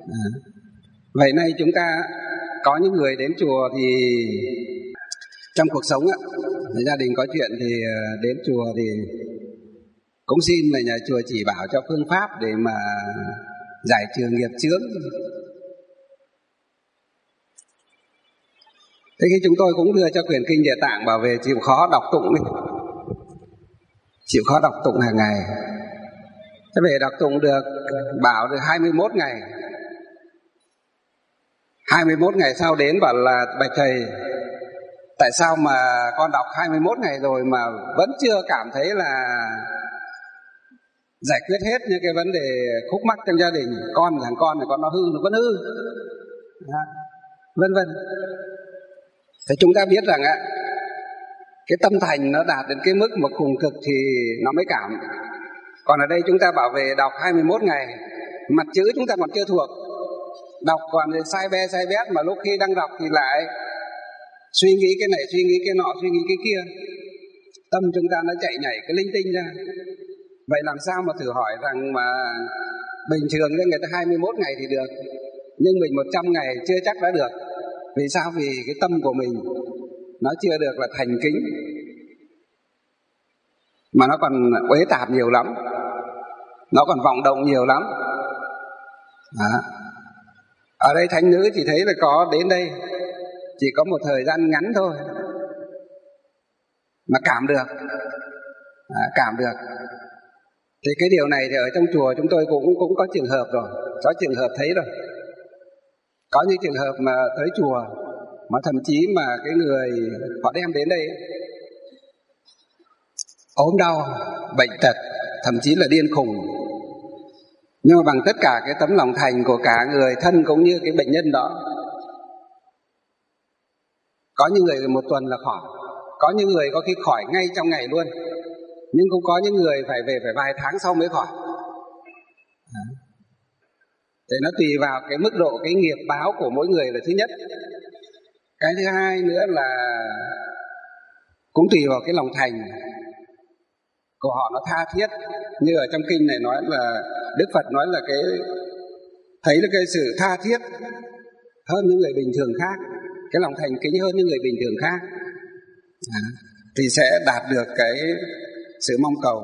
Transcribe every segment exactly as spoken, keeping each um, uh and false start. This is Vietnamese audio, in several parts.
À. Vậy nay chúng ta có những người đến chùa thì trong cuộc sống á, gia đình có chuyện thì đến chùa thì cũng xin là nhà chùa chỉ bảo cho phương pháp để mà giải trừ nghiệp chướng. Thế khi chúng tôi cũng đưa cho quyển kinh Địa Tạng bảo về chịu khó đọc tụng đi, chịu khó đọc tụng hàng ngày. Thế về đọc tụng được, bảo được hai mươi mốt ngày. hai mươi mốt ngày sau đến bảo là bạch thầy, tại sao mà con đọc hai mươi mốt ngày rồi mà vẫn chưa cảm thấy là giải quyết hết những cái vấn đề khúc mắc trong gia đình. Con thằng con này con nó hư, nó vẫn hư, vân vân. Thế chúng ta biết rằng á, cái tâm thành nó đạt đến cái mức mà cùng cực thì nó mới cảm. Còn ở đây chúng ta bảo về đọc hai mươi mốt ngày, mặt chữ chúng ta còn chưa thuộc, đọc còn sai be sai bét, mà lúc khi đang đọc thì lại suy nghĩ cái này, suy nghĩ cái nọ, suy nghĩ cái kia. Tâm chúng ta nó chạy nhảy cái linh tinh ra. Vậy làm sao mà thử hỏi rằng mà bình thường với người ta hai mươi mốt ngày thì được, nhưng mình một trăm ngày chưa chắc đã được. Vì sao? Vì cái tâm của mình nó chưa được là thành kính, mà nó còn uế tạp nhiều lắm, nó còn vọng động nhiều lắm. Đó. Ở đây thánh nữ chỉ thấy là có đến đây chỉ có một thời gian ngắn thôi mà cảm được, à, cảm được. Thì cái điều này thì ở trong chùa chúng tôi cũng cũng có trường hợp rồi, có trường hợp thấy rồi. Có những trường hợp mà tới chùa mà thậm chí mà cái người họ đem đến đây ốm đau, bệnh tật, thậm chí là điên khùng, nhưng mà bằng tất cả cái tấm lòng thành của cả người thân cũng như cái bệnh nhân đó, có những người một tuần là khỏi, có những người có khi khỏi ngay trong ngày luôn, nhưng cũng có những người phải về phải vài tháng sau mới khỏi. Thì nó tùy vào cái mức độ cái nghiệp báo của mỗi người là thứ nhất. Cái thứ hai nữa là cũng tùy vào cái lòng thành của họ nó tha thiết. Như ở trong kinh này nói là Đức Phật nói là cái thấy là cái sự tha thiết hơn những người bình thường khác, cái lòng thành kính hơn những người bình thường khác, à, thì sẽ đạt được cái sự mong cầu.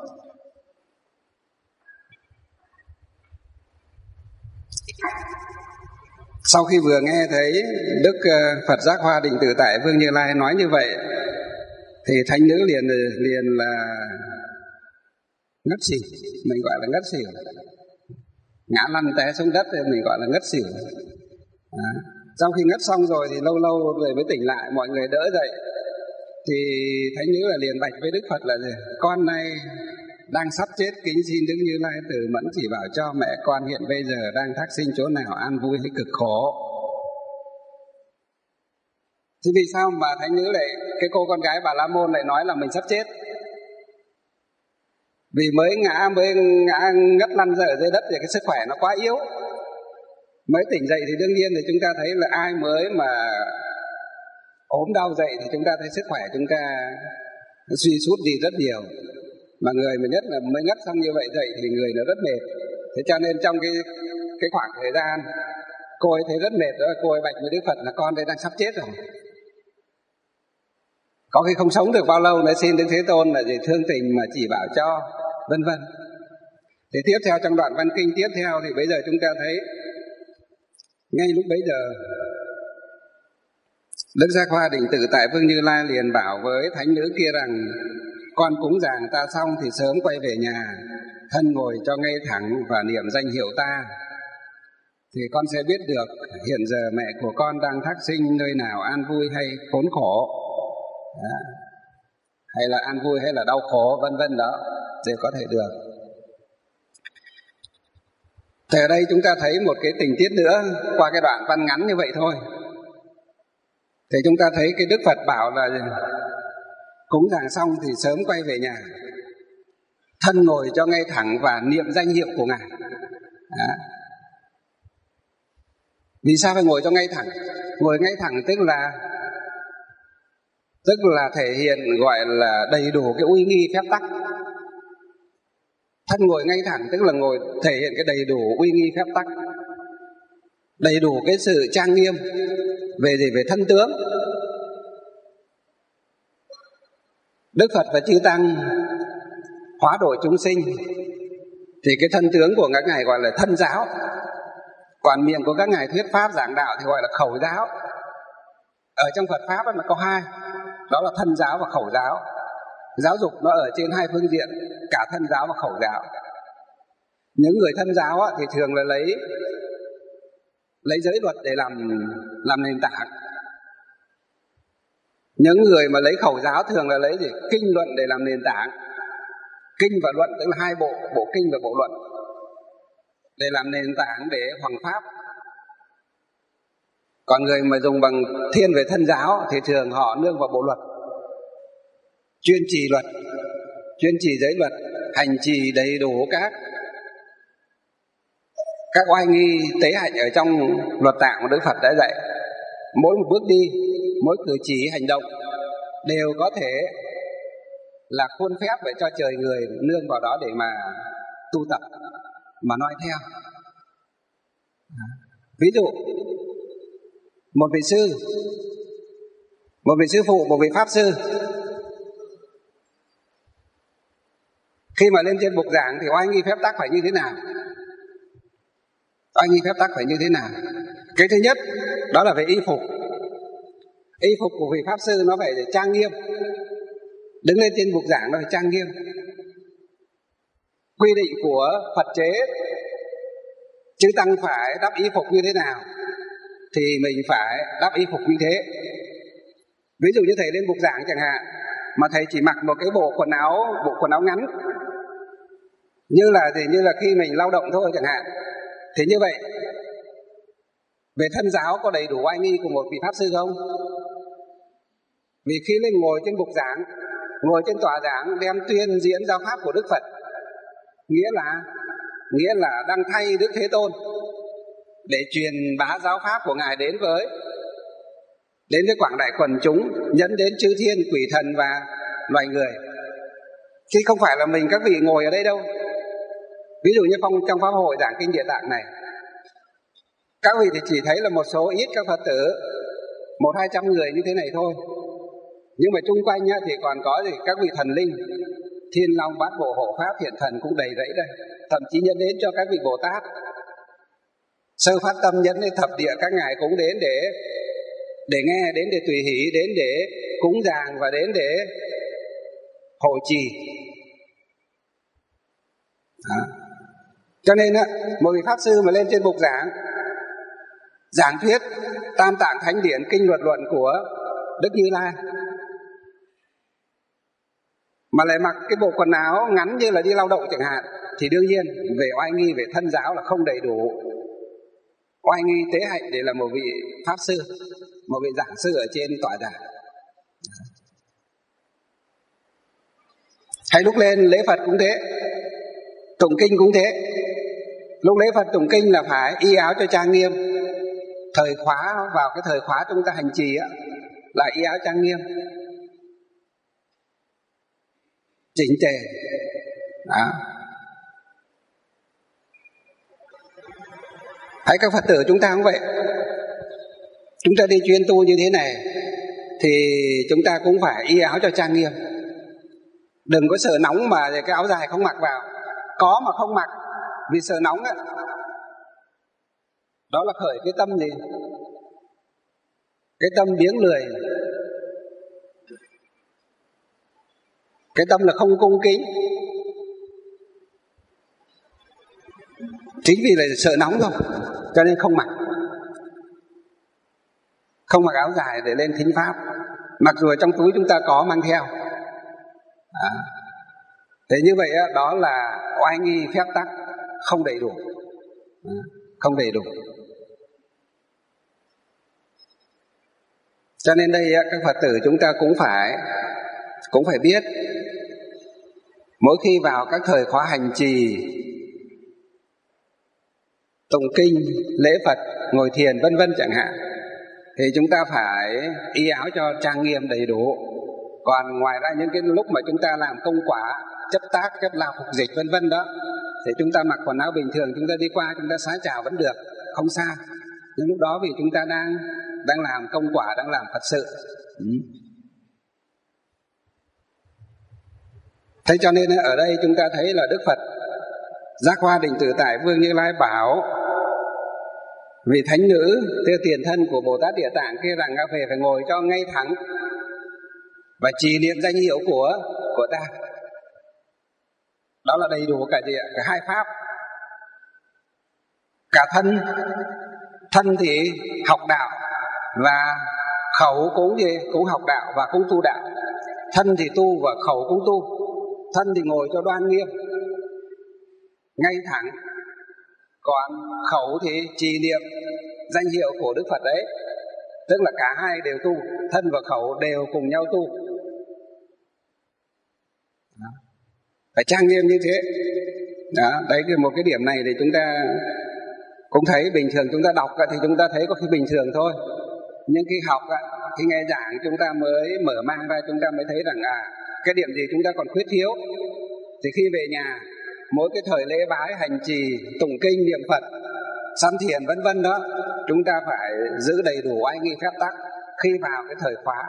Sau khi vừa nghe thấy Đức Phật Giác Hoa Định Tự Tại Vương Như Lai nói như vậy, thì thánh nữ liền liền là ngất xỉu, mình gọi là ngất xỉu, ngã lăn té xuống đất thì mình gọi là ngất xỉu. À, sau khi ngất xong rồi thì lâu lâu rồi mới tỉnh lại, mọi người đỡ dậy, thì thánh nữ là liền bạch với Đức Phật là gì? Con này đang sắp chết, kính xin Đức Như Lai từ mẫn chỉ bảo cho mẹ con hiện bây giờ đang thác sinh chỗ nào, an vui hay cực khổ. Thì vì sao mà thánh nữ lại, cái cô con gái Bà La Môn lại nói là mình sắp chết? Vì mới ngã, mới ngã ngất lăn ra ở dưới đất thì cái sức khỏe nó quá yếu. Mới tỉnh dậy thì đương nhiên thì chúng ta thấy là ai mới mà ốm đau dậy thì chúng ta thấy sức khỏe chúng ta suy sút đi rất nhiều. Mà người mà nhất là mới ngất xong như vậy dậy thì người nó rất mệt. Thế cho nên trong cái cái khoảng thời gian cô ấy thấy rất mệt đó, cô ấy bạch với Đức Phật là con đây đang sắp chết rồi, có khi không sống được bao lâu nữa, xin Đức Thế Tôn là gì thương tình mà chỉ bảo cho, vân vân. Thì tiếp theo trong đoạn văn kinh tiếp theo thì bây giờ chúng ta thấy ngay lúc bấy giờ Đức Giác Hoa Định Tự Tại Vương Như Lai liền bảo với thánh nữ kia rằng: con cúng dường ta xong thì sớm quay về nhà, thân ngồi cho ngay thẳng và niệm danh hiệu ta, thì con sẽ biết được hiện giờ mẹ của con đang thác sinh nơi nào, an vui hay khốn khổ, đó, hay là an vui hay là đau khổ, vân vân, đó đều có thể được. Thì ở đây chúng ta thấy một cái tình tiết nữa qua cái đoạn văn ngắn như vậy thôi. Thì chúng ta thấy cái Đức Phật bảo là cúng dường xong thì sớm quay về nhà, thân ngồi cho ngay thẳng và niệm danh hiệu của Ngài. Đó. Vì sao phải ngồi cho ngay thẳng? Ngồi ngay thẳng tức là tức là thể hiện gọi là đầy đủ cái uy nghi phép tắc. Thân ngồi ngay thẳng tức là ngồi thể hiện cái đầy đủ uy nghi phép tắc. đầy đủ cái sự trang nghiêm về gì, về thân tướng. Đức Phật và chư tăng hóa độ chúng sinh thì cái thân tướng của các ngài gọi là thân giáo, còn miệng của các ngài thuyết pháp giảng đạo thì gọi là khẩu giáo. Ở trong Phật pháp nó có hai, đó là thân giáo và khẩu giáo. Giáo dục nó ở trên hai phương diện, cả thân giáo và khẩu giáo. Những người thân giáo thì thường là lấy lấy giới luật để làm làm nền tảng. Những người mà lấy khẩu giáo thường là lấy gì? Kinh luận để làm nền tảng. Kinh và luận tức là hai bộ, bộ kinh và bộ luận, để làm nền tảng để hoằng pháp. Còn người mà dùng bằng thiên về thân giáo thì thường họ nương vào bộ luật, chuyên trì luật, chuyên trì giới luật, hành trì đầy đủ các các oai nghi tế hạnh ở trong luật tạng của Đức Phật đã dạy. Mỗi một bước đi, mỗi cử chỉ hành động đều có thể là khuôn phép để cho trời người nương vào đó để mà tu tập, mà noi theo. Ví dụ một vị sư, một vị sư phụ, một vị pháp sư, khi mà lên trên bục giảng thì oai nghi phép tắc phải như thế nào? Oai nghi phép tắc phải như thế nào? Cái thứ nhất đó là về y phục. Y phục của vị pháp sư nó phải trang nghiêm, đứng lên trên bục giảng nó phải trang nghiêm. Quy định của Phật chế chư tăng phải đắp y phục như thế nào thì mình phải đắp y phục như thế. Ví dụ như thầy lên bục giảng chẳng hạn, mà thầy chỉ mặc một cái bộ quần áo bộ quần áo ngắn, như là thì như là khi mình lao động thôi chẳng hạn, thì như vậy về thân giáo có đầy đủ oai nghi của một vị pháp sư không? Vì khi lên ngồi trên bục giảng, ngồi trên tòa giảng đem tuyên diễn giáo pháp của Đức Phật, nghĩa là nghĩa là đang thay Đức Thế Tôn để truyền bá giáo pháp của ngài đến với đến với quảng đại quần chúng, nhấn đến chư thiên, quỷ thần và loài người. Chứ không phải là mình các vị ngồi ở đây đâu. Ví dụ như trong, trong pháp hội giảng kinh Địa Tạng này, các vị thì chỉ thấy là một số ít các Phật tử, một hai trăm người như thế này thôi. Nhưng mà chung quanh nhá, thì còn có gì các vị thần linh, Thiên Long, Bát Bộ, Hộ Pháp, Thiện Thần cũng đầy rẫy đây. Thậm chí nhấn đến cho các vị Bồ Tát. Sơ phát tâm nhấn đến thập địa, các ngài cũng đến để để nghe, đến để tùy hỷ, đến để cúng dường và đến để hộ trì. Đó. Cho nên á, một vị pháp sư mà lên trên bục giảng giảng thuyết Tam Tạng Thánh Điển, kinh luật luận của Đức Như Lai, mà lại mặc cái bộ quần áo ngắn như là đi lao động chẳng hạn, thì đương nhiên về oai nghi, về thân giáo là không đầy đủ oai nghi tế hạnh để là một vị pháp sư, một vị giảng sư ở trên tòa giảng. Hay lúc lên lễ Phật cũng thế, tụng kinh cũng thế. Lúc lễ Phật tụng kinh là phải y áo cho trang nghiêm. Thời khóa, vào cái thời khóa chúng ta hành trì á, là y áo trang nghiêm, chỉnh tề. Đó. Hãy các Phật tử chúng ta cũng vậy. Chúng ta đi chuyên tu như thế này thì chúng ta cũng phải y áo cho trang nghiêm. Đừng có sợ nóng mà cái áo dài không mặc vào. Có mà không mặc vì sợ nóng ấy. Đó là khởi cái tâm gì? Cái tâm biếng lười, cái tâm là không cung kính. Chính vì là sợ nóng thôi, cho nên không mặc. Không mặc áo dài để lên thính pháp, mặc dù ở trong túi chúng ta có mang theo. À. Thế như vậy đó là oai nghi phép tắc không đầy đủ. À. Không đầy đủ. Cho nên đây các Phật tử chúng ta cũng phải cũng phải biết, mỗi khi vào các thời khóa hành trì, tụng kinh, lễ Phật, ngồi thiền vân vân chẳng hạn, thì chúng ta phải y áo cho trang nghiêm đầy đủ. Còn ngoài ra những cái lúc mà chúng ta làm công quả, chấp tác, chấp lao phục dịch vân vân đó, thì chúng ta mặc quần áo bình thường, chúng ta đi qua chúng ta xá chào vẫn được, không sao. Nhưng lúc đó vì chúng ta đang đang làm công quả, đang làm Phật sự. Ừ. Thế cho nên ở đây chúng ta thấy là Đức Phật Giác Hoa Định Tự Tại Vương Như Lai bảo vị thánh nữ tiêu tiền thân của Bồ Tát Địa Tạng kia rằng về phải ngồi cho ngay thẳng và trì niệm danh hiệu của của ta. Đó là đầy đủ cả gì ạ? Cả hai pháp. Cả thân, thân thì học đạo và khẩu cũng gì? Cũng học đạo và cũng tu đạo. Thân thì tu và khẩu cũng tu. Thân thì ngồi cho đoan nghiêm, ngay thẳng, còn khẩu thì trì niệm danh hiệu của Đức Phật đấy. Tức là cả hai đều tu, thân và khẩu đều cùng nhau tu. Đó. Phải trang nghiêm như thế. Đó, đấy cái một cái điểm này thì chúng ta cũng thấy bình thường chúng ta đọc thì chúng ta thấy có khi bình thường thôi. Nhưng khi học, khi nghe giảng chúng ta mới mở mang ra, chúng ta mới thấy rằng à, cái điểm gì chúng ta còn khuyết thiếu. Thì khi về nhà, mỗi cái thời lễ bái, hành trì, tụng kinh, niệm Phật, sám thiền vân vân đó, chúng ta phải giữ đầy đủ oai nghi phép tắc khi vào cái thời khóa.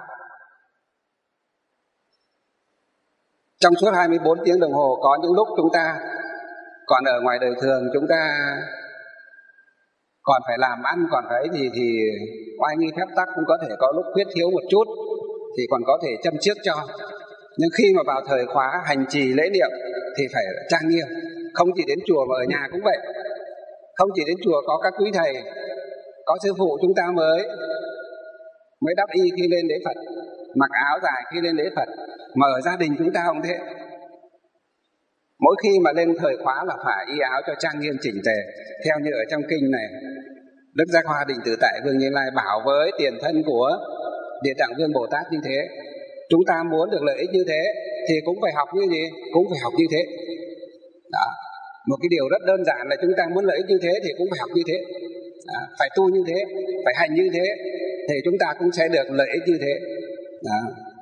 Trong suốt hai mươi bốn tiếng đồng hồ, có những lúc chúng ta còn ở ngoài đời thường, chúng ta còn phải làm ăn, còn phải thì thì oai nghi phép tắc cũng có thể có lúc khuyết thiếu một chút, thì còn có thể châm trước cho. Nhưng khi mà vào thời khóa hành trì lễ niệm thì phải trang nghiêm. Không chỉ đến chùa mà ở nhà cũng vậy. Không chỉ đến chùa có các quý thầy, có sư phụ chúng ta mới mới đắp y khi lên lễ Phật, mặc áo dài khi lên lễ Phật. Mà ở gia đình chúng ta không thế. Mỗi khi mà lên thời khóa là phải y áo cho trang nghiêm chỉnh tề, theo như ở trong kinh này Đức Giác Hoa Định Tự Tại Vương Như Lai bảo với tiền thân của Địa Tạng Vương Bồ Tát như thế. Chúng ta muốn được lợi ích như thế thì cũng phải học như gì? Cũng phải học như thế. Đó. Một cái điều rất đơn giản là chúng ta muốn lợi ích như thế thì cũng phải học như thế. Đó. Phải tu như thế, phải hành như thế thì chúng ta cũng sẽ được lợi ích như thế. Đó.